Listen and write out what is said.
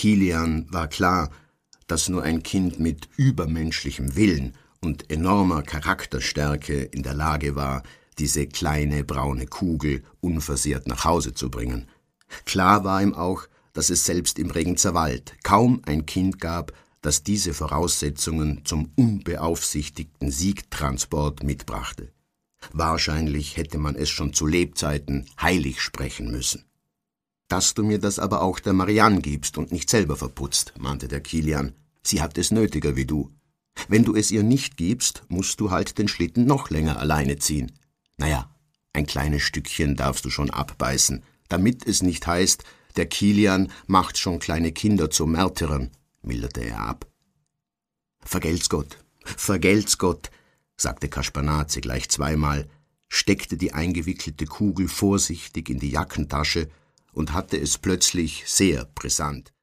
Kilian war klar, dass nur ein Kind mit übermenschlichem Willen und enormer Charakterstärke in der Lage war, diese kleine braune Kugel unversehrt nach Hause zu bringen. Klar war ihm auch, dass es selbst im Regenzer Wald kaum ein Kind gab, das diese Voraussetzungen zum unbeaufsichtigten Siegtransport mitbrachte. Wahrscheinlich hätte man es schon zu Lebzeiten heilig sprechen müssen. »Dass du mir das aber auch der Marianne gibst und nicht selber verputzt«, mahnte der Kilian. »Sie hat es nötiger wie du. Wenn du es ihr nicht gibst, musst du halt den Schlitten noch länger alleine ziehen. Naja, ein kleines Stückchen darfst du schon abbeißen, damit es nicht heißt, der Kilian macht schon kleine Kinder zu Märtyrern«, milderte er ab. »Vergelt's Gott«, sagte Kaspanaze gleich zweimal, steckte die eingewickelte Kugel vorsichtig in die Jackentasche und hatte es plötzlich sehr brisant.